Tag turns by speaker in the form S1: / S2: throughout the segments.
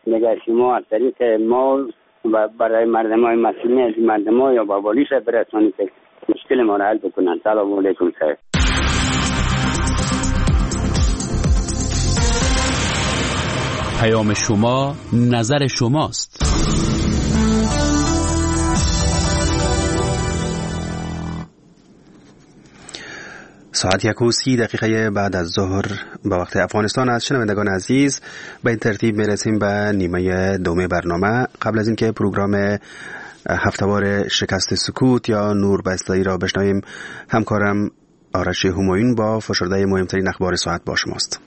S1: دیگه شما از طریق ما و برای مردمای مسئولین از مردمای یا با والیش برسانید که مشکل ما را حل بکنن. سلام علیکم صاحب.
S2: پیام شما نظر شماست.
S3: ساعت 1:30 بعد از ظهر به وقت افغانستان است. شنوندگان عزیز، به این ترتیب میرسیم به نیمه دوم برنامه. قبل از اینکه پروگرام هفتهوار شکست سکوت یا نور بسته‌ای را بشنویم، همکارم آرش همایون با فشرده مهمترین اخبار ساعت با شماست.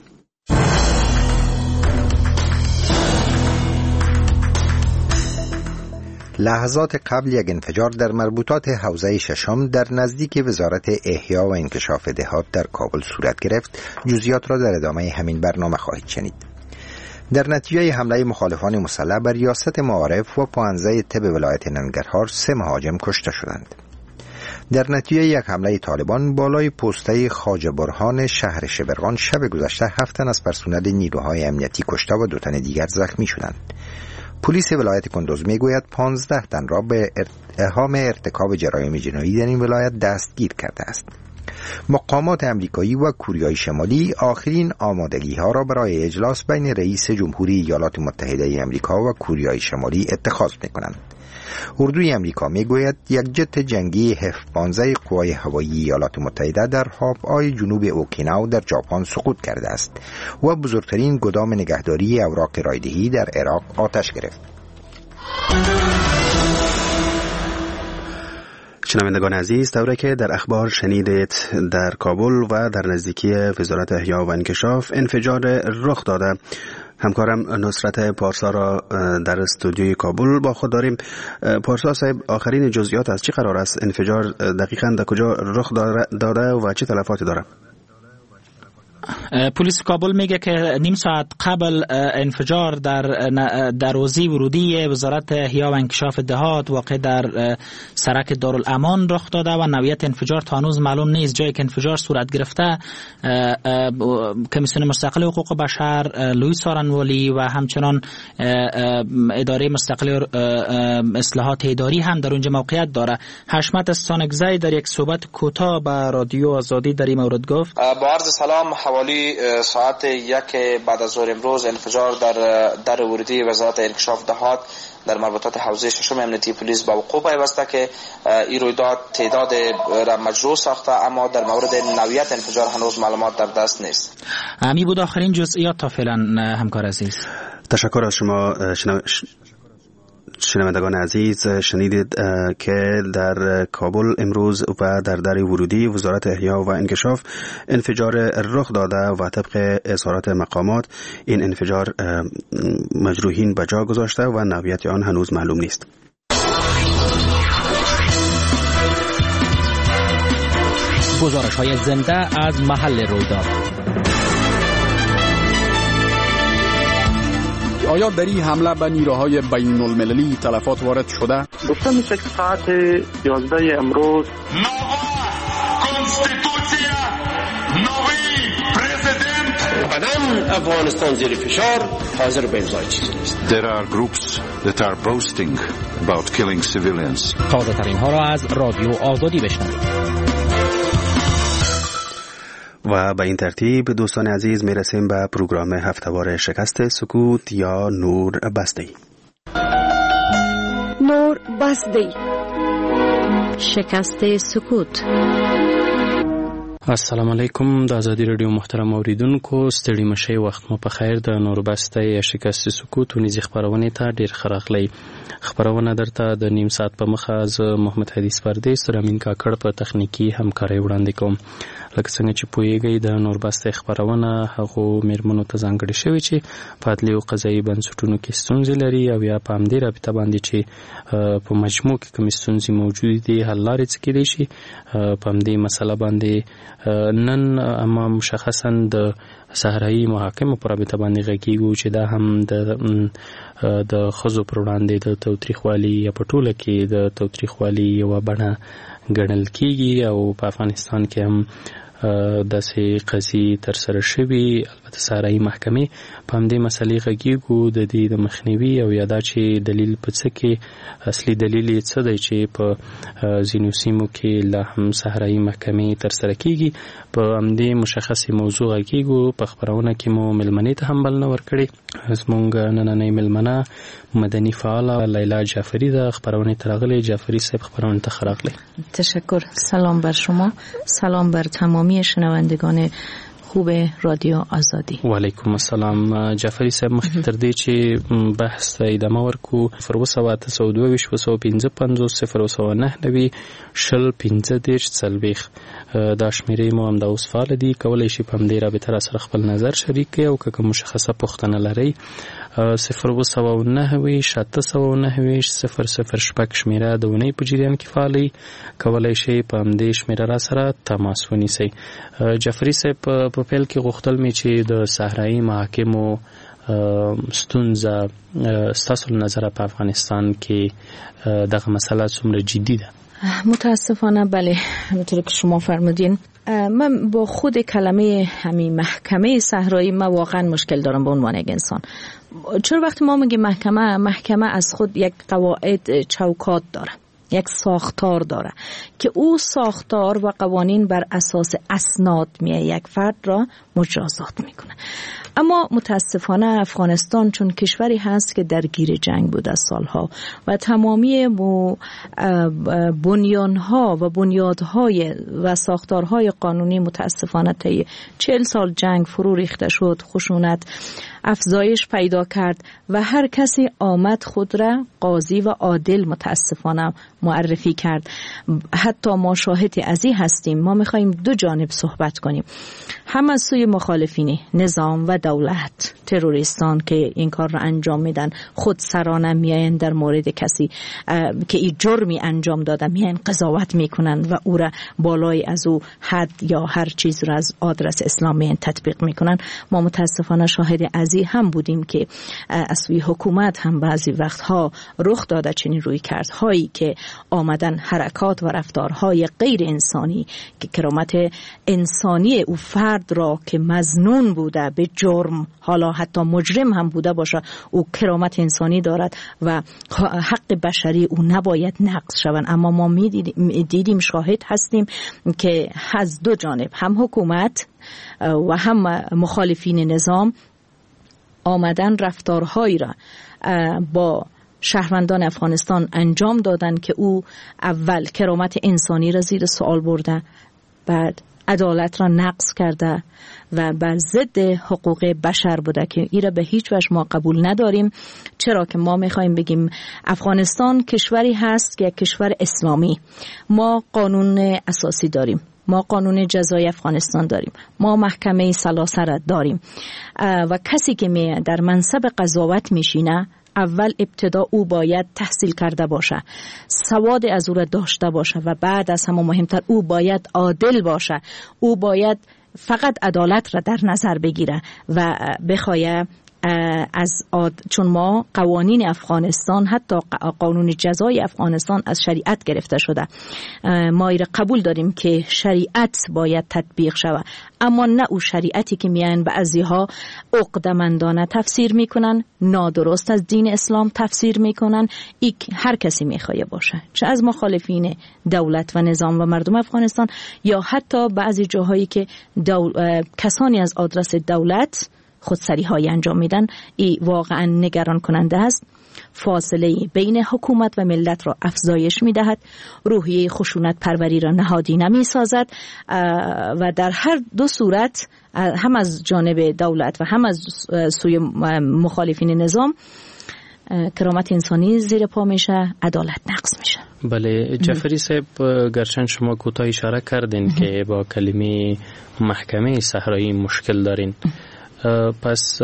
S4: لحظات قبل یک انفجار در مربوطات حوزه ششم در نزدیک وزارت احیا و انکشاف دهات در کابل صورت گرفت. جزئیات را در ادامه همین برنامه خواهید شنید. در نتیجه حمله مخالفان مسلح بر ریاست معارف و پوانزه طب ولایت ننگرهار 3 مهاجم کشته شدند. در نتیجه یک حمله طالبان بالای پسته خواجه برهان شهر شبرغان شب گذشته 7 تن از پرسنل نیروهای امنیتی کشته و 2 تن دیگر زخمی شدند. پلیس ولایت کندوز میگوید 15 تن را به اتهام ارتکاب جرایم جنایی در این ولایت دستگیر کرده است. مقامات امریکایی و کوریای شمالی آخرین آمادگی ها را برای اجلاس بین رئیس جمهوری ایالات متحده امریکا و کوریای شمالی اتخاذ میکنند. اردوی امریکا میگوید یک جت جنگی F-15 قوای هوایی ایالات متحده در هاوای جنوب اوکیناوا در ژاپن سقوط کرده است و بزرگترین گدام نگهداری اوراق رایدهی در عراق آتش گرفت.
S3: شنوندگان عزیز، طوری که در اخبار شنیدید، در کابل و در نزدیکی وزارت احیا و انکشاف انفجار رخ داده. همکارم نصرت پارسا را در استودیوی کابل با خود داریم. پارسا صاحب، آخرین جزئیات از چی قرار است؟ انفجار دقیقاً در کجا رخ داده و چه تلفاتی داره؟
S5: پلیس کابل میگه که نیم ساعت قبل انفجار در دروازه ورودی وزارت احیا و انکشاف دهات واقع در سرک دارالامان رخ داده و نوعیت انفجار تا هنوز معلوم نیست. جایی که انفجار صورت گرفته کمیسیون مستقل حقوق بشر، لوئیس آرنوالی و همچنان اداره مستقل اصلاحات اداری هم در اونجا موقعیت داره. حشمت استانگزی در یک صحبت کوتاه به رادیو آزادی در این مورد گفت:
S6: با عرض سلام، حوالی ساعت 1 بعد از ظهر امروز انفجار در ورودی وزارت انکشاف دهات در مربوطات حوزه ششم امنیتی پلیس با وقوع پیوسته که این رویداد تعداد را مجروح ساخته، اما در مورد نوعیت انفجار هنوز معلومات در دست نیست.
S5: امی بود آخرین جزئیات تا فعلا همکار عزیز.
S3: تشکر از شما. شنوندگان عزیز، شنیدید که در کابل امروز و در در ورودی وزارت احیا و انکشاف انفجار رخ داده و طبق اظهارات مقامات این انفجار مجروحین به جا گذاشته و نوعیت آن هنوز معلوم نیست.
S2: گزارش‌های زنده از محل رویداد.
S7: آیا در این حمله به نیروهای بین المللی تلفات وارد شده؟
S8: گفته میشه که ساعت 11 امروز
S9: قدم افغانستان زیر فشار حاضر به امضای چیزی نیست.
S10: There are groups that are boasting about killing civilians.
S2: تازه ترین ها را از رادیو آزادی بشنوید.
S3: و به این ترتیب دوستان عزیز میرسیم به پروگرام هفتهوار شکست سکوت یا نور بسته‌ای.
S11: نور بسته‌ای، شکست سکوت.
S12: السلام علیکم. د ازادي رادیو محترم اوریدونکو، ستړي مشئ، وخت مو په خیر. د نور بسته یا شکست سکوت ونیزي خبرونه ته ډیر خراغلی. خبرونه درته د نیم ساعت په مخه ز محمد حدیث پردیس سره امین کاکړ په تخنیکی همکاري وړاندې کوم. لکه څنګه چې پوهیږئ، د نور بسته خبرونه هغه میرمنو ته ځانګړي شوی چې په عدلي او قضایي بنسټونو کې ستونزې لري او یا په همدې رابطه باندې چې په مجموع کې کومې ستونزې موجود دي حل لارې څه کېدای شي. په همدې مسله باندې نن اما مشخصا د صحرایي محاکمو پر رابطه باندې غږیږو چې دا هم د ښځو پر وړاندې د تاوتریخوالي یا په ټوله کې د تاوتریخوالي یوه بڼه ګڼل کېږي او په افغانستان کې هم داسې قضیې ترسره شوي. انکشافات صحرایی محکمې په همدې مسلې غږیږو د دې د مخنیوي او یا دا چې دلیل په څه کې اصلي دلیل یې څه دی چې په ځینو سیمو کې لا هم صحرایی محکمې ترسره کیږي په همدې مشخصې موضوع غږیږو. په خپرونه کې مو مېلمنې ته هم بلنه ورکړې. زموږ نننۍ مېلمنه مدني فعاله لیلا جعفری ده. خپرونه ته راغلې. جعفری صاحب خپرونه ته ښه راغلې.
S13: تشکر. سلام بر شما، سلام بر تمامی شنوندگان خوب رادیو آزادی.
S12: و علیکم السلام. جعفری صاحب مخکې تر دې چې بحث ته ادامه ورکو 029255090 دا شمیرې مو هم د اوس فعال دي. کولای شي په همدې رابطه را سره خپل نظر شریک کړئ او که مشخصه پوښتنه لرئ 029909006 شمیره د اونۍ په جریان کې فعالي. کولای شي په همدې شمیره را سره تماس ونیسئ. جعفری صاحب په پیل کې غوښتل مې چې د صحرایي محاکمو ستونزه ستاسو نظر په افغانستان کې دغه مسئله څومره جدی ده؟
S13: متاسفانه بله، همونطور که شما فرمودین من با خود کلمه همین محکمه صحرایی من واقعا مشکل دارم به عنوان یک انسان. چون وقتی ما میگیم محکمه از خود یک قواعد چوکات داره، یک ساختار داره که او ساختار و قوانین بر اساس اسناد میه یک فرد را مجازات میکنه. اما متاسفانه افغانستان چون کشوری هست که درگیر جنگ بوده سالها و تمامی بنیانها و بنیادهای و ساختارهای قانونی متاسفانه طی 40 سال جنگ فرو ریخته شد، خشونت افزایش پیدا کرد و هر کسی آمد خود را قاضی و عادل متاسفانه معرفی کرد. حتی ما شاهد ازی هستیم. ما میخواییم دو جانب صحبت کنیم، هم از سوی مخالفین نظام و دولت، تروریستان که این کار را انجام میدن، خود سرانه میاین در مورد کسی که این جرمی انجام داده میاین قضاوت میکنن و او را بالای از او حد یا هر چیز را از آدرس اسلامی تطبیق میکنن. ما متاسفانه شاهد ازی هم بودیم که از سوی حکومت هم بعضی وقتها رخ داده چنین روی کردهایی که آمدن حرکات و رفتارهای غیر انسانی که کرامت انسانی او فرد را که مظنون بوده به جرم، حالا حتی مجرم هم بوده باشه، او کرامت انسانی دارد و حق بشری او نباید نقض شوند. اما ما دیدیم شاهد هستیم که از دو جانب، هم حکومت و هم مخالفین نظام، آمدن رفتارهایی را با شهروندان افغانستان انجام دادن که او اول کرامت انسانی را زیر سوال برده، بعد عدالت را نقض کرده و بر ضد حقوق بشر بوده که این را به هیچ وجه ما قبول نداریم. چرا که ما میخوایم بگیم افغانستان کشوری هست که یک کشور اسلامی، ما قانون اساسی داریم، ما قانون جزای افغانستان داریم، ما محکمه ثلاثه را داریم و کسی که در منصب قضاوت میشینه اول ابتدا او باید تحصیل کرده باشه، سواد از او را داشته باشه و بعد از همه مهمتر او باید عادل باشه. او باید فقط عدالت را در نظر بگیره و بخواه چون ما قوانین افغانستان، حتی قانون جزای افغانستان از شریعت گرفته شده، ما ایره قبول داریم که شریعت باید تطبیق شود، اما نه او شریعتی که میان بعضیها عقده‌مندانه تفسیر میکنن، نادرست از دین اسلام تفسیر میکنن. هر کسی میخواد باشه، چه از مخالفین دولت و نظام و مردم افغانستان یا حتی بعضی جاهایی که کسانی از آدرس دولت خودسری های انجام میدن. این واقعا نگران کننده است. فاصله بین حکومت و ملت را افزایش میدهد، روحیه خشونت پروری را نهادی نمی سازد و در هر دو صورت هم از جانب دولت و هم از سوی مخالفین نظام کرامت انسانی زیر پا میشه، عدالت نقض میشه.
S12: بله جعفری صاحب، گرچند شما کوتاه اشاره کردین که با کلمه محکمه صحرایی مشکل دارین، پس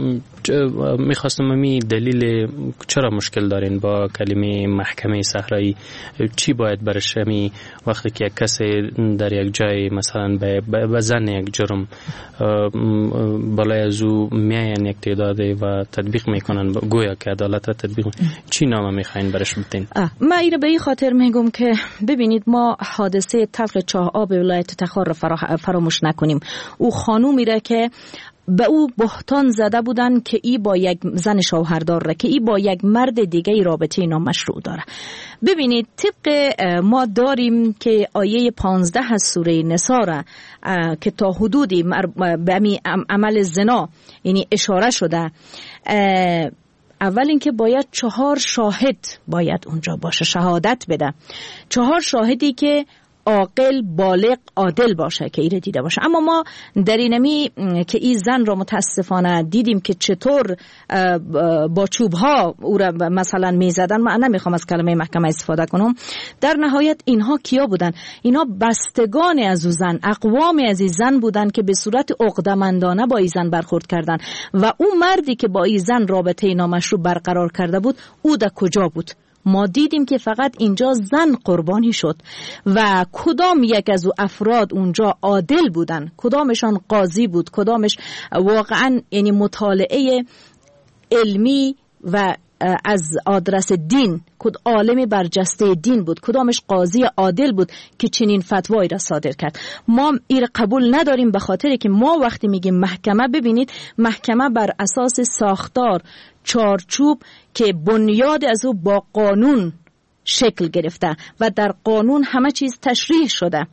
S12: میخواستم دلیل چرا مشکل دارین با کلمه محکمه صحرایی؟ چی باید برش وقتی که یک کسی در یک جای مثلا به زن یک جرم بالای از او میاین یک تعدادی و تطبیق میکنن، گویا که عدالت را تطبیق چی نامه میخواین برش بتین؟
S13: من ایره به این خاطر میگم که ببینید ما حادثه طفل چاه آب ولایت تخار را فراموش نکنیم. او خانومی را که به او بهتان زده بودن که ای با یک زن شوهردار را، که ای با یک مرد دیگه رابطه نامشروع داره. ببینید طبق ما داریم که آیه 15 از سوره نساء را که تا حدودی به عمل زنا یعنی اشاره شده، اول اینکه باید 4 شاهد باید اونجا باشه، شهادت بده، 4 شاهدی که عاقل بالغ عادل باشه که ایره دیده باشه. اما ما در اینمی که این زن را متاسفانه دیدیم که چطور با چوبها او را مثلا میزدن. من نمیخوام از کلمه محکمه استفاده کنم. در نهایت اینها کیا بودن؟ اینها بستگان از او زن، اقوام از این زن بودن که به صورت عقده‌مندانه با این زن برخورد کردن. و اون مردی که با این زن رابطه نامشروع برقرار کرده بود، او در کجا بود؟ ما دیدیم که فقط اینجا زن قربانی شد و کدام یک از او افراد اونجا عادل بودن، کدامشان قاضی بود، کدامش واقعا یعنی مطالعه علمی و از آدرس دین، کد عالم برجسته دین بود، کدامش قاضی عادل بود که چنین فتوایی را صادر کرد. ما این قبول نداریم، به خاطر که ما وقتی میگیم محکمه، ببینید محکمه بر اساس ساختار چارچوب که بنیاد از او با قانون شکل گرفته و در قانون همه چیز تشریح شده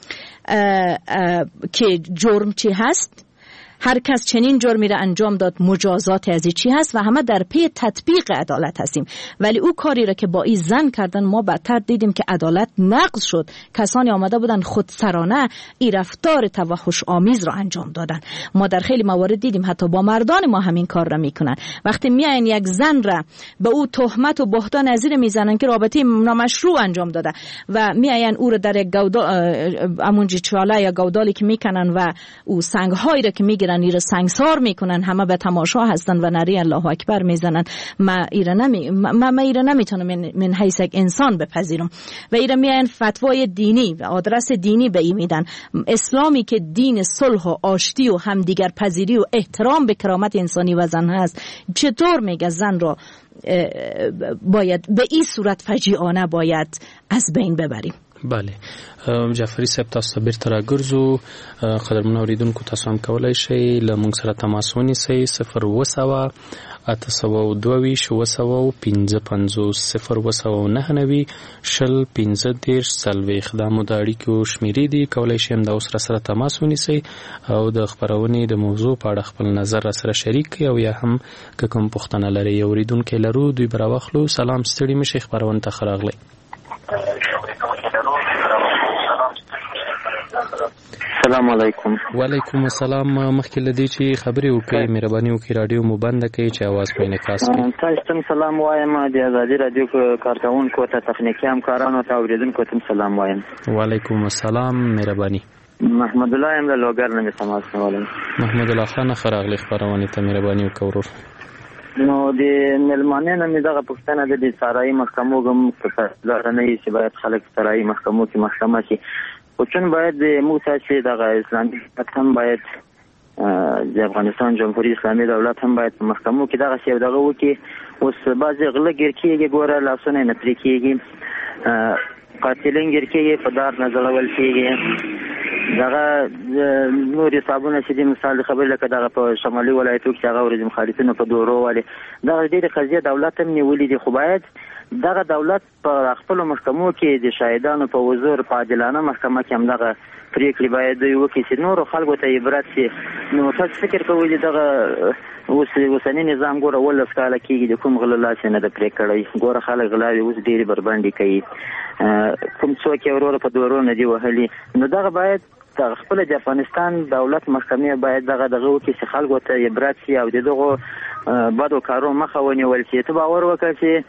S13: که جرم چی هست، هر کس چنین جرمی را انجام داد مجازات از چی هست و همه در پی تطبیق عدالت هستیم. ولی او کاری را که با این زن کردن ما بدتر دیدیم که عدالت نقض شد. کسانی آمده بودن خودسرانه این رفتار توحش آمیز را انجام دادن. ما در خیلی موارد دیدیم حتی با مردان ما همین کار را میکنن. وقتی میاین یک زن را به او تهمت و بهتان نظیر میزنن که رابطه نامشروع انجام داده و میاین او را در یک امونجی چاله یا گودالی که میکنن و او سنگهایی را که میگیرن ایره سنگسار میکنن، همه به تماشا هستن و نری الله اکبر میزنن. ما ایره نمیتونم من حیث یک انسان بپذیرم. و ایره میاین فتوای دینی و آدرس دینی به ای میدن. اسلامی که دین صلح و آشتی و همدیگر پذیری و احترام به کرامت انسانی و زن هست، چطور میگه زن را باید به این صورت فجیعانه باید از بین ببریم؟
S12: بله جعفری صاحب، تاسو بیرته راګرځو. قدرمن اوریدونکو تاسو هم کولی شئ له موږ سره تماس ونیسئ 0 822 0 دا مو د اړیکو شمیرې دي. کولی شئ همدا اوس راسره تماس ونیسئ او د خپرونې د موضوع په اړه خپل نظر راسره شریک کړئ او یا هم که کوم پوښتنه لرئ اوریدونکي لرو دوی به راواخلو. سلام، ستړي مه شئ، خپرونې ته ښه راغلی.
S14: السلام علیکم.
S12: وعلیکم السلام. مخکې له دې چې خبرې وکړئ مهرباني وکړئ رادیو مو بنده کړئ چې اواز په انعکاس کړي.
S14: تاسو ته سلام وایم، د ازادي رادیو کارکونکو ته، تخنیکي همکارانو ته، اوریدونکو ته سلام وایم.
S12: وعلیکم السلام. مهرباني.
S14: محمد الله یم له لوګر نه تماس کوم.
S12: محمد الله خان ښه راغلی خپرونې ته، مهرباني وکړئ ورور.
S14: نو د ملمانه نه دغه پښتنه د سرای محکمو کوم څه نه چې باید خلک سرای محکمو کې محکمه شي، او چون باید موږ چې دغه اسلامي دولت هم باید د افغانستان جمهوریت اسلامي دولت هم باید محکمو کې دغه شی دغه وکي. اوس بعضی غله ګر کېږي، ګوره لاسونه نه پرې کېږي، قاتلین ګر کېږي، په دار نه ځړول کېږي. دغه نور حسابونه چې د مثال خبر لکه دغه په شمالي ولایتو کې هغه ورځ مخالفینو په دورو والي دغه ډېرې قضیې دولت هم نیولې دي، خو باید دغه دولت په خپل محکمو کې د شاهدانو په حضور په عادلانه محکمه کې هم دغه پریکړې باید دوی وکړي چې نورو خلکو ته عبرت شي. نو تاسو فکر کوئ دغه اوسنی نظام ګوره 18 کاله کېږي د کوم غله لاس نه ده پرې کړی. ګوره خلک غلاوې اوس ډېرې بربنډې کوي، کوم څوک یې ورور په دورو نه دي وهلي. نو دغه باید خپل د افغانستان دولت محکمې باید دغه وکړي چې خلکو ته عبرت شي او دغه بدو کارو مخه ونیول شي. ته باور وکړه چې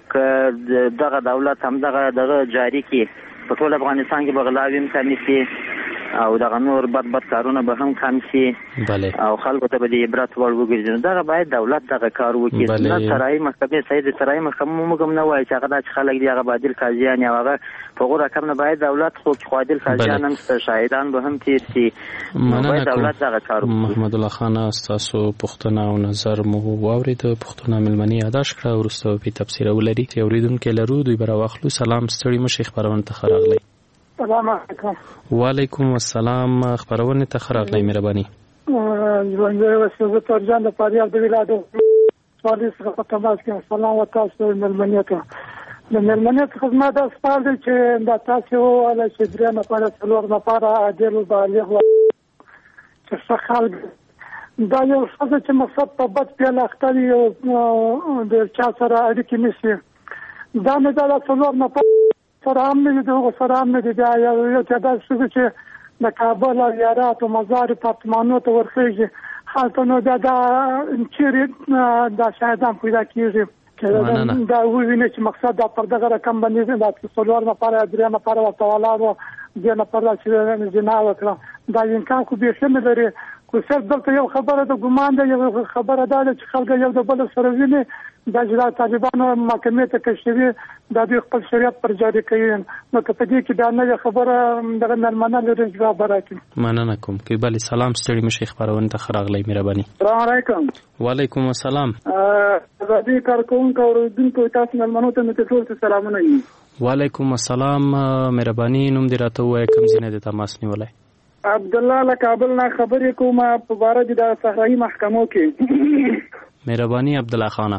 S14: دغه دولت هم دغه جاری کړي، په ټول افغانستان کې به غلاوې هم کمې شي او دغه نور بد کارونه به هم کم شي او خلکو ته به د عبرت وړ وګرځي. دغه باید دولت دغه کار وکړي. نه سرای محکمې صحیح د سرای محکمې موږ هم نه وایو چې هغه دا چې خلک دي هغه باطل قاضیان یا هغه په غوره کم نه باید دولت خو عادل قاضیان هم شاهدان به هم تیر شي. باید دولت دغه کار وکړي.
S12: محمد الله خان ستاسو پوښتنه او نظر مو واورید، پوښتنه ملمني یاداش کړه وروسته په تفسیر ولري. اوریدونکو لرو دوی به راواخلو. سلام، ستړي مه شئ، خپرونه ته ښه راغلی.
S15: السلام علیکم.
S12: وعلیکم السلام. خبرونه ته ښه راغلی، مهرباني.
S15: ژوندی اوسئ. زه ترجان د فاریاب د ولایت څوارلس څخه په تماس کې سلام و تاسو مېلمنې ته. د مېلمنې څخه زما دا سوال دی چې دا تاسو وویل چې 3 نفره 4 نفره عادل بالغ چې څه خلک دا یو څه چې مقصد په بد پیل اخته وي او د چا سره اړیکې نیسي. دا مې دا 4 نفره سره هم نه دي، دغه سره هم نه دي. بیا یو چې دا څه چې د کابل او یارات او مزار پارتمانو ته ورخیږي هلته نو دا چیرې دا شاهدان پیدا کېږي دا وویني چې مقصد دا پر دغه رقم باندې دا 4 نفره 3 نفره ورته ولاړ وو، 2 نفره چې زنا وکړه. دا امکان خو بیخي نه لري. خو صرف دلته یو خبره د ګمان ده، یو خبره دا ده چې خلک یو د بل سره ویني دا چې دا طالبانو محکمې ته کشوي دا دوی خپل شریعت پر جاري کوي. نو که په دې کې دا نه خبره دغه مېلمانه لري جواب راکړي.
S12: مننه کوم. کیبل سلام ستړي مشي خبرونه ته خراغلی مهرباني.
S16: السلام علیکم.
S12: وعلیکم السلام.
S16: زادي کارکونکو اوریدونکو تاسو مېلمنو ته مې ټول سلامونه وي.
S12: وعلیکم السلام. مهرباني نوم دې راته وایي کوم ځای د تماس نیولای؟
S16: عبد الله له کابل نه خبرې کوم په باره د صحرایي محکمو کې.
S12: مهرباني عبد الله خانه.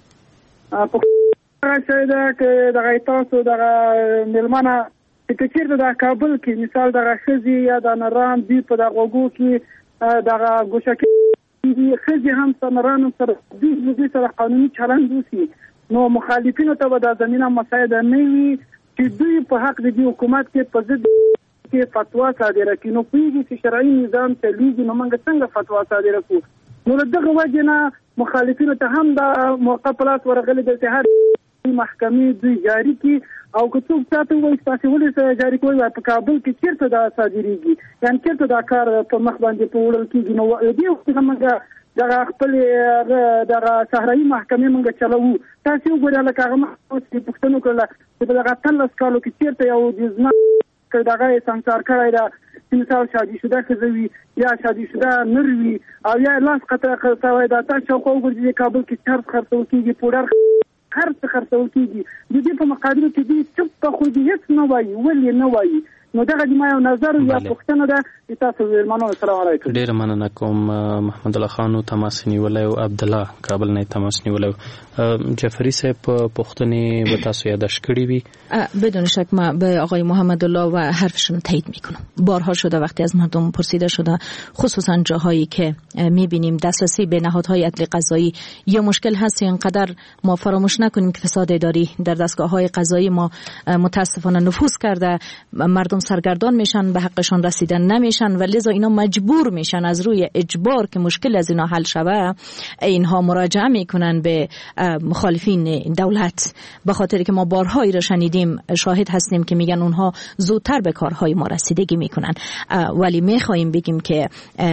S16: په څه ده چې د تاسو د ملمنه چې چیرته د کابل کې مثال د خزي یا د نران دی په دغه وګو کې د ګوشکې دی خزي هم سنرانو سره د سره قانوني چلند وسی نو مخالفینو ته د زمينه مساعد نه وي چې دوی په حق د حکومت کې په ضد کې فتوا صادره کړي. نو پیږي چې شرعي نظام چلیږي نو موږ څنګه فتوا صادره کوو؟ نو دغه وجنه مخالفینو ته هم د موقع پلاس ورغلي د اتحاد محکمې دوی جاری کی او که څوک تاسو وایي تاسو ولې جاری کوي په کابل کې چیرته دا صادریږي یعنی چیرته دا کار په مخ باندې په وړل کېږي. نو دې وخت موږ دغه خپل دغه صحرایي محکمې موږ چلوو. تاسو وګورئ لکه هغه محکمې پښتنو کړل چې دغه 13 کالو کې چیرته یو جزنه دغه سنسار کړی دا مثال شادي شوده خزوي یا شادي شوده نروي او یا لاس قطره کوي دا تاسو خو وګورئ کابل کې چرته خرڅول کېږي پودر خرڅ خرڅول کېږي د دې په مقابل کې دې چپ خو دې هیڅ نه وایي ولې نه وایي. نو دغه د ما یو نظر یا پښتنه ده تاسو ورمنو. السلام علیکم.
S12: ډیر مننه کوم. محمد الله خان تماس نیولای او عبد الله کابل نه تماس نیولای. جعفری صاحب پښتني به تاسو یاداش کړی وي؟
S13: بدون شک ما به آقای محمد الله و حرفشون تایید میکنم. بارها شده وقتی از مردم پرسیده شده خصوصا جاهایی که میبینیم دسترسی به نهادهای عدل قضایی یا مشکل هست اینقدر ما فراموش نکنیم که فساد اداری در دستگاه‌های قضایی ما متاسفانه نفوذ کرده. مردم سرگردان میشن، به حقشان رسیدن نمیشن و لذا اینا مجبور میشن از روی اجبار که مشکل از اینا حل شوه اینها مراجعه میکنن به مخالفین دولت، به خاطر که ما بارهایی را شنیدیم شاهد هستیم که میگن اونها زودتر به کارهای ما رسیدگی میکنن. ولی میخوایم بگیم که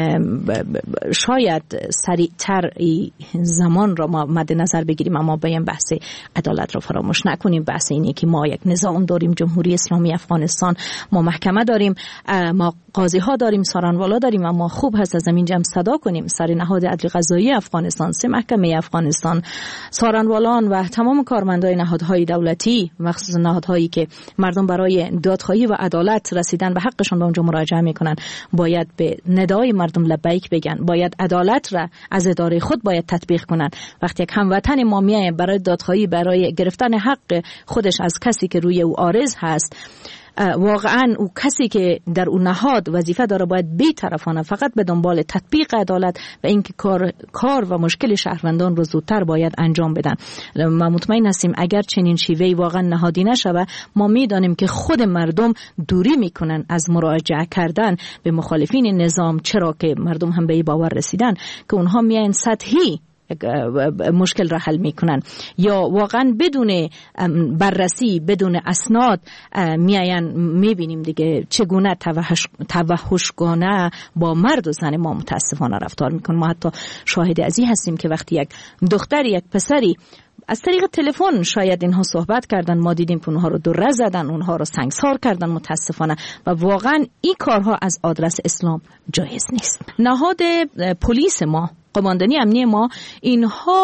S13: شاید سریعتر زمان را ما مد نظر بگیریم، اما باید بحث عدالت را فراموش نکنیم. بحث اینه که ما یک نظام داریم، جمهوری اسلامی افغانستان، ما محکمه داریم، ما قاضی ها داریم، سارنوالا داریم، اما خوب هست از زمین جمع صدا کنیم سر نهاد عدل قضایی افغانستان، 3 محکمه افغانستان، سارنوالان و تمام کارمندای نهادهای دولتی، مخصوصا نهادهایی که مردم برای دادخواهی و عدالت رسیدن به حقشون به اونجا مراجعه میکنن باید به ندای مردم لبیک بگن، باید عدالت را از اداره خود باید تطبیق کنن. وقتی یک هموطن ما میایه برای دادخواهی، برای گرفتن حق خودش از کسی که روی او عارض هست، واقعا او کسی که در اون نهاد وظیفه داره باید بی‌طرفانه فقط به دنبال تطبیق عدالت و اینکه کار و مشکل شهروندان رو زودتر باید انجام بدن. ما مطمئن هستیم اگر چنین شیوهی واقعا نهادی نشود ما میدانیم که خود مردم دوری میکنن از مراجعه کردن به مخالفین نظام، چرا که مردم هم به این باور رسیدن که اونها میاین سطحی مشکل را حل میکنن یا واقعا بدون بررسی، بدون اسناد میاین. میبینیم دیگه چگونه توحشگانه با مرد و زن ما متاسفانه رفتار میکنن. ما حتی شاهد ازی هستیم که وقتی یک دختر یک پسری از طریق تلفن شاید اینها صحبت کردن، ما دیدیم که اونها رو دره زدن، اونها رو سنگسار کردن متاسفانه و واقعا این کارها از آدرس اسلام جایز نیست. نهاد پلیس ما، قماندانی امنی ما، اینها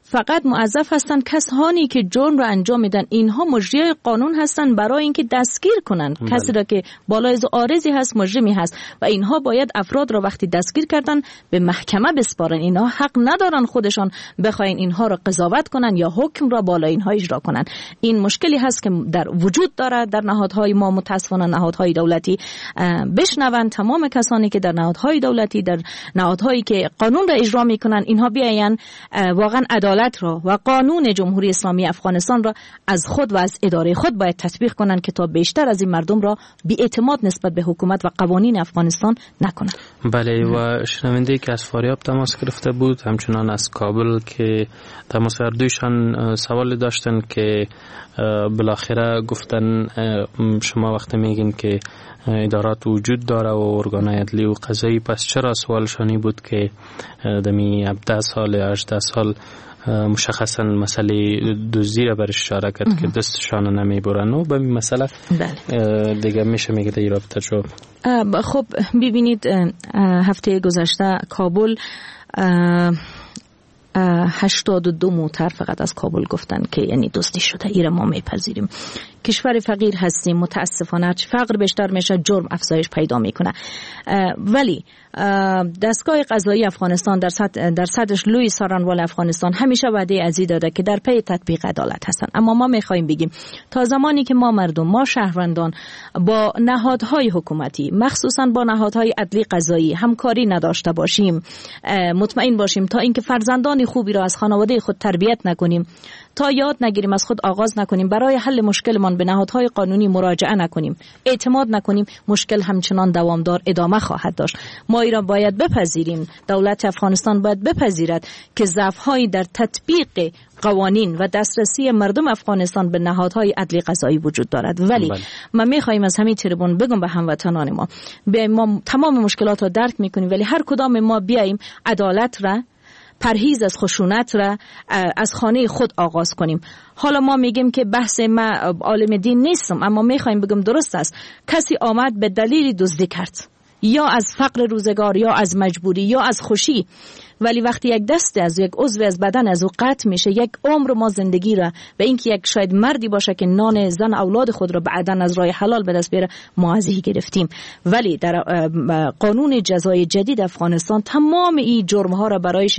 S13: فقط موظف هستند کسانی که جرم را انجام میدن. اینها مجریای قانون هستند برای اینکه دستگیر کنند کسی را که بالای عارضی هست، مجرمی هست، و اینها باید افراد را وقتی دستگیر کردن به محکمه بسپارن. اینها حق ندارن خودشان بخواین اینها را قضاوت کنن یا حکم را بالای اینها اجرا کنن. این مشکلی هست که در وجود داره در نهادهای ما. متاسفانه نهادهای دولتی بشنون تمام کسانی که در نهادهای دولتی، در نهادهایی که قانون را اجرا میکنن، اینها بیاین واقعا عدالت را و قانون جمهوری اسلامی افغانستان را از خود و از اداره خود باید تطبیق کنن که تا بیشتر از این مردم را بی‌اعتماد نسبت به حکومت و قوانین افغانستان نکنن.
S12: بله، و شنونده که از فاریاب تماس گرفته بود، همچنان از کابل که تماس کردویشان سوال داشتن که بالاخره گفتن شما وقتی میگین که ادارات وجود داره و ارگانهای عدلی و قضایی، پس چرا سوالشانی بود که دمی 17 سال 18 سال مشخصا مسئله دزدی را برش اشاره کرد که دستشان نمیبرن و به این مسئله دیگه میشه میگه در رابطه جو.
S13: خب ببینید هفته گذشته کابل 82 موتر فقط از کابل گفتن که یعنی دزدی شده. ایره ما میپذیریم. کشور فقیر هستیم، متاسفانه فقر بیشتر میشه، جرم افزایش پیدا میکنه. ولی دستگاه قضایی افغانستان در صدرش لوی سارنوال افغانستان همیشه وعده ازی داده که در پی تطبیق عدالت هستن. اما ما میخوایم بگیم تا زمانی که ما مردم، ما شهروندان با نهادهای حکومتی، مخصوصا با نهادهای عدلی قضایی همکاری نداشته باشیم، مطمئن باشیم تا اینکه فرزندان خوبی را از خانواده خود تربیت نکنیم، تا یاد نگیریم، از خود آغاز نکنیم، برای حل مشکلمان به نهادهای قانونی مراجعه نکنیم، اعتماد نکنیم، مشکل همچنان دوامدار ادامه خواهد داشت. ما ایران باید بپذیریم، دولت افغانستان باید بپذیرد که ضعف‌هایی در تطبیق قوانین و دسترسی مردم افغانستان به نهادهای عدلی قضایی وجود دارد. ولی ما می‌خوایم از همین تریبون بگم به هموطنان ما تمام مشکلات را درک می‌کنیم، ولی هر کدام ما بیاییم عدالت را، پرهیز از خشونت را از خانه خود آغاز کنیم. حالا ما میگیم که بحث ما عالم دین نیستم، اما میخوایم بگم درست است. کسی آمد به دلیل دزدی کرد، یا از فقر روزگار، یا از مجبوری، یا از خوشی، ولی وقتی یک دست از یک عضو از بدن از او قطع میشه، یک عمر ما زندگی را و اینکه یک شاید مردی باشه که نان زن اولاد خود را بعداً از راه حلال به دست بیاره، ما از این گرفتیم. ولی در قانون جزای جدید افغانستان تمام این جرم ها را برایش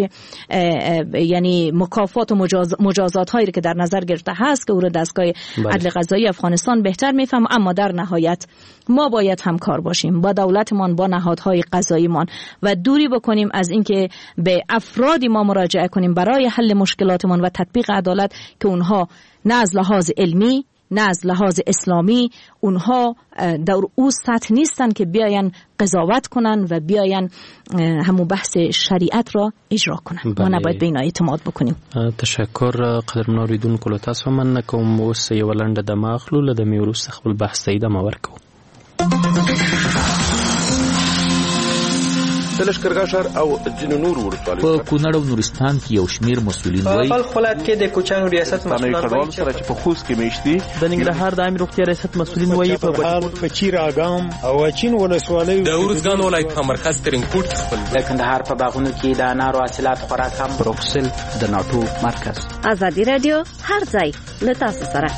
S13: یعنی مکافات و مجازات هایی که در نظر گرفته هست که او را دستگاه عدل قضایی افغانستان بهتر میفهم. اما در نهایت ما باید همکار باشیم با دولتمان، با نهادهای قضاییمان و دوری بکنیم از اینکه به افرادی ما مراجعه کنیم برای حل مشکلاتمان و تطبیق عدالت که اونها نه از لحاظ علمی نه از لحاظ اسلامی اونها در او سطح نیستن که بیاین قضاوت کنن و بیاین همون بحث شریعت را اجرا کنن. ما نباید به اینا اعتماد بکنیم.
S12: تشکر قدرمن اوریدونکو له تاسو مننه کوم. اوس یو لنډه دمه اخلو، له دمې وروسته خپل بحث ته ادامه ورکوو.
S17: د لشکرګاه او ځینو نور ولسوالیو
S2: په کونړ او نورستان کې یو شمیر مسؤلین وایي
S18: په خپل کې د کوچنګ ریاست مسؤلین
S17: سره چې په خوست کې میشتي
S18: د ننګرهار د عامه روغتیا ریاست مسؤلین وایي په
S19: چیراګام او چین ولسوالیو
S20: د اورزګان ولایت په مرکز ترینکوټ خپل
S21: د کندهار په باغونو کې د انارو حاصلات خوراک هم
S2: بروکسل د ناتو مرکز.
S11: ازادي رادیو هر ځای له تاسو سره.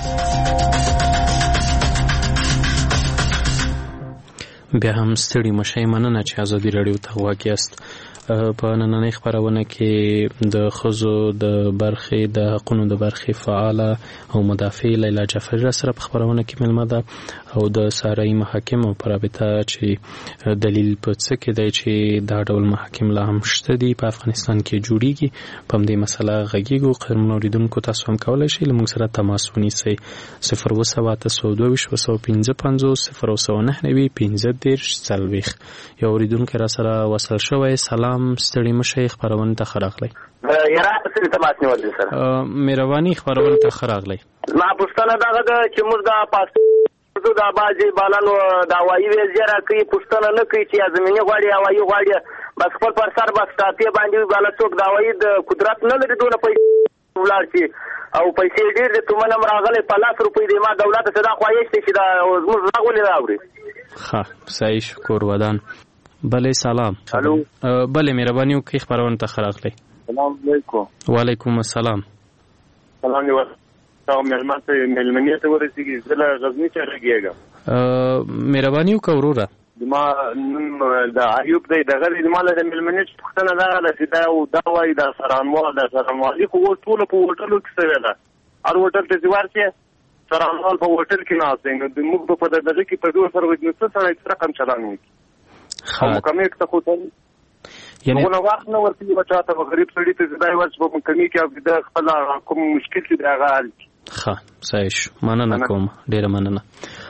S12: بیا هم ستړي مشئ، مننه چې ازادي راډیو ته غوږ یاست. په نننۍ خپرونه کې د ښځو د برخې د حقونو د برخې فعاله او مدافع لیلا جعفری را سره په خپرونه کې مېلمه ده او د سارایي محاکمو په رابطه چې دلیل په څه کې دی چې دا ډول محاکم لا هم شته دي په افغانستان کې جوړیږي. په همدې مسله غږیږو. قدرمنو اورېدونکو تاسو هم کولی شئ له موږ سره تماس ونیسئ. 02722 یو اورېدونکی را سره وصل شوی. سلام، ستړي مشئ، خپرونه ته ښه راغلی.
S22: یاره پسې تماس نیول دي سره
S12: مهرباني، خپرونه ته ښه راغلی.
S22: ما پوښتنه دغه ده چې موږ د پاسپورټو د بعضې بالانو د هوایي ویزې راکوي، پوښتنه نه کوي چې زمیني غواړي هوایي غواړي، بس خپل پر سر بس ټاپې باندې وي. بالا څوک د هوایي د قدرت نه لري دونه پیسې ولاړ شي او پیسې ډېر د تومن هم راغلی په 1,00,000 روپۍ دی. ما دولت ته دا خواهش دی چې دا زموږ غږ ولې راوړي.
S12: ښه، صحیح، شکر ودان. بله، سلام.
S22: الو.
S12: بله، مهرباني وکړئ، خپرونه ته ښه راغلی.
S1: السلام علیکم.
S12: وعلیکم السلام.
S1: سلام دی تاسو مېلمنې ته ورسېږي. زه له غزني څخه راګېږم.
S12: مهرباني وکړه وروره.
S1: ما د ایوب دی دغه د مال د مېلمنې پوښتنه ده چې دا وایي د سرانوالي خو ټول په هوټلو کې سوي ده. هر هوټل ته چې ورشې سرانوال په هوټل کې ناست دی. نو موږ په دغه کې په دوه سره وځو څه سره رقم چلان وکړي. او مکمل ته خو ته
S12: یعنی
S1: نو وخت نو ورته بچاته غریب سړی ته ځای ورس په مکمل کې او د خپل کوم مشکل چې دا غال.
S12: ښه صحیح شو. مننه کوم. ډیره مننه.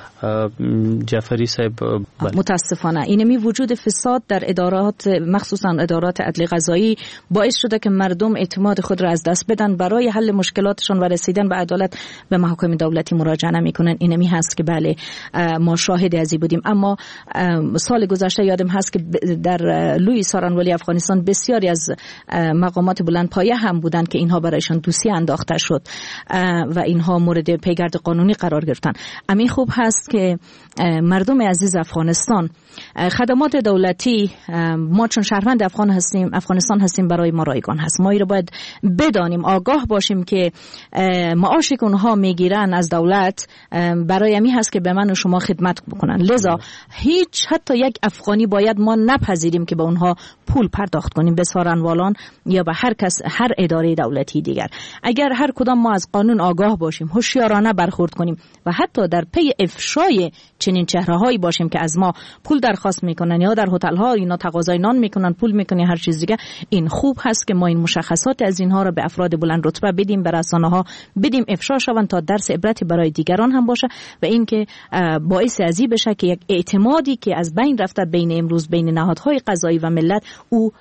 S12: جعفری صاحب
S13: متاسفانه اینمی وجود فساد در ادارات مخصوصا ادارات عدلی قضایی باعث شده که مردم اعتماد خود را از دست بدن، برای حل مشکلاتشون و رسیدن به عدالت به محاکم دولتی مراجعه نمیکنن. اینمی هست که بله ما شاهد ازی بودیم. اما سال گذشته یادم هست که در لوی سارانوالی افغانستان بسیاری از مقامات بلند پایه هم بودند که اینها برایشان دوسیه انداخته شد و اینها مورد پیگرد قانونی قرار گرفتن. همین خوب هست که مردم عزیز افغانستان خدمات دولتی، ما چون شهروند افغانستان هستیم برای ما رایگان هست. ما این رو باید بدانیم، آگاه باشیم که معاشی که اونها میگیرن از دولت برای امی هست که به من و شما خدمت بکنن. لذا حتی یک افغانی باید ما نپذیریم که به اونها پول پرداخت کنیم، به سارنوالان یا به هر اداره دولتی دیگر. اگر هر کدام ما از قانون آگاه باشیم، هوشیارانه برخورد کنیم و حتی در پی افشای چنین چهره‌هایی باشیم که از ما پول درخواست میکنن یا در هتل‌ها اینا تقاضای نان میکنن، پول میکنن، هر چیز دیگه، این خوب هست که ما این مشخصات از اینها رو به افراد بلند رتبه بدیم، به رسانه‌ها بدیم، افشا شوند تا درس عبرتی برای دیگران هم باشه و این که باعث ازی بشه که یک اعتمادی که از بین رفته بین امروز بین نهادهای قضایی و ملت او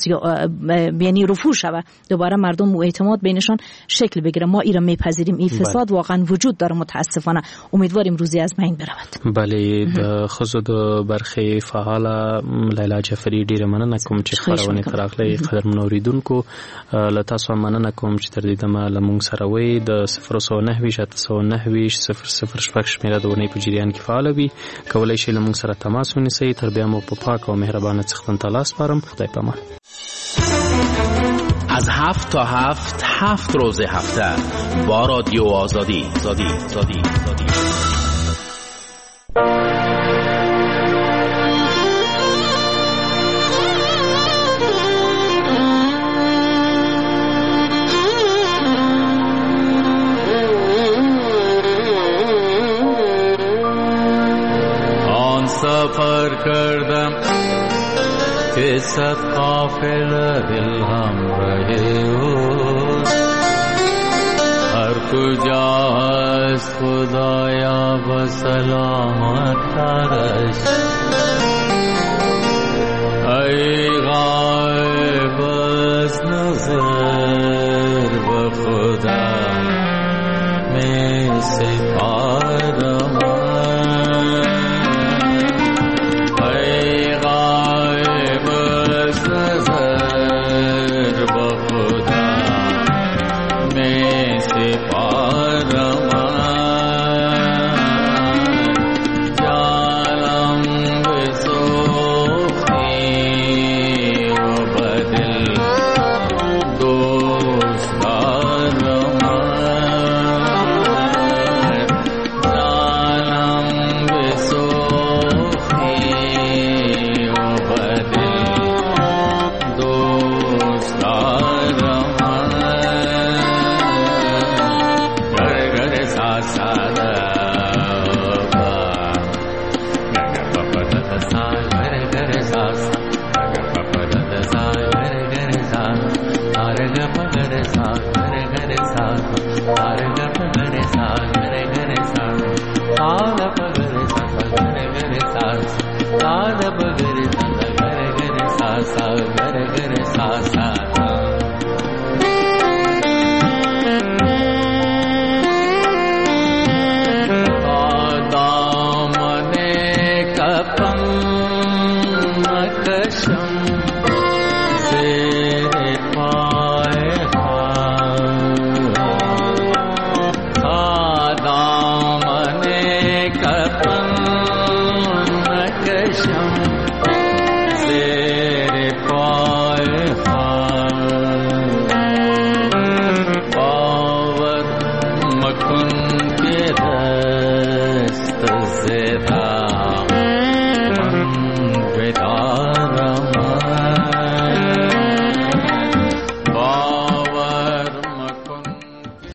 S13: یعنی رفو شود، دوباره مردم و اعتماد بینشان شکل بگیره. ما این رو میپذیریم. این فساد واقعا وجود داره متاسفانه. امیدواریم روزی از بین برود.
S12: بله د خزو د برخې فعاله لیلا جعفری ډیره مننه کوم چې خبرونه تراغلي. قدرمن اوریدونکو له تاسو مننه کوم چې تر دې دمه لمون سره وي د 009 شمیره د ونې په جریان کې فعال وي. کولای شئ لمون سره تماس ونیسئ. تر بیا مو په پاک او مهربانه څښتن تلاش سپارم. خدای پامان.
S2: از 7 تا 7 روز هفته با رادیو آزادی.
S4: آن سفر کردم که صد قافله دل همراه اوست، هر کجا هست خدایا با سلامت ترش. ای غایب از نظر به خدا می سپارم،